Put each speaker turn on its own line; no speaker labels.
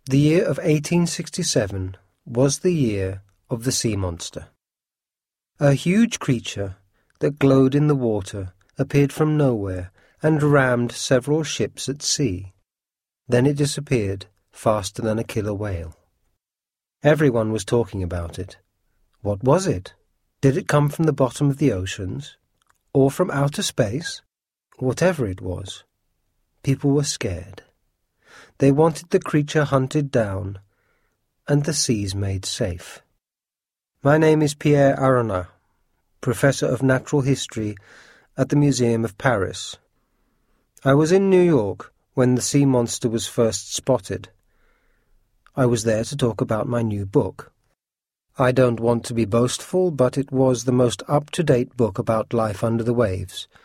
The year of 1867 was the year of the sea monster. A huge creature that glowed in the water appeared from nowhere and rammed several ships at sea. Then it disappeared faster than a killer whale. Everyone was talking about it. What was it? Did it come from the bottom of the oceans? Or from outer space? Whatever it was, people were scared. They wanted the creature hunted down and the seas made safe. My name is Pierre Aronat, Professor of Natural History at the Museum of Paris. I was in New York when the sea monster was first spotted. I was there to talk about my new book. I don't want to be boastful, but it was the most up-to-date book about life under the waves,